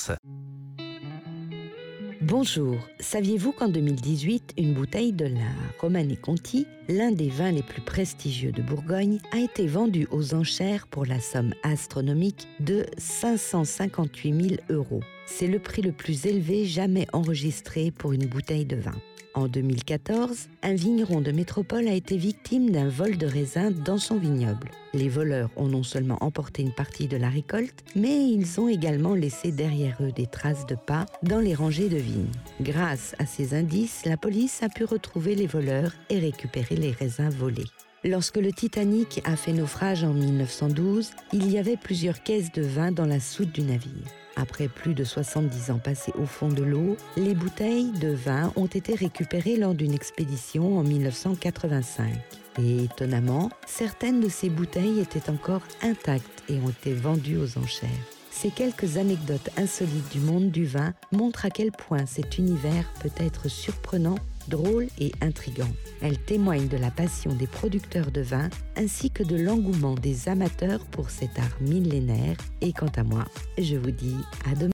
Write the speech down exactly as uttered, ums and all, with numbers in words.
France. Bonjour, saviez-vous qu'en deux mille dix-huit, une bouteille de la Romanée Conti, l'un des vins les plus prestigieux de Bourgogne, a été vendue aux enchères pour la somme astronomique de cinq cent cinquante-huit mille euros. C'est le prix le plus élevé jamais enregistré pour une bouteille de vin. En deux mille quatorze, un vigneron de métropole a été victime d'un vol de raisin dans son vignoble. Les voleurs ont non seulement emporté une partie de la récolte, mais ils ont également laissé derrière eux des traces de pas dans les rangées de vignes. Grâce à ces indices, la police a pu retrouver les voleurs et récupérer les raisins volés. Lorsque le Titanic a fait naufrage en mille neuf cent douze, il y avait plusieurs caisses de vin dans la soute du navire. Après plus de soixante-dix ans passés au fond de l'eau, les bouteilles de vin ont été récupérées lors d'une expédition en mille neuf cent quatre-vingt-cinq. Et étonnamment, certaines de ces bouteilles étaient encore intactes et ont été vendues aux enchères. Ces quelques anecdotes insolites du monde du vin montrent à quel point cet univers peut être surprenant, drôle et intrigant. Elles témoignent de la passion des producteurs de vin ainsi que de l'engouement des amateurs pour cet art millénaire. Et quant à moi, je vous dis à demain.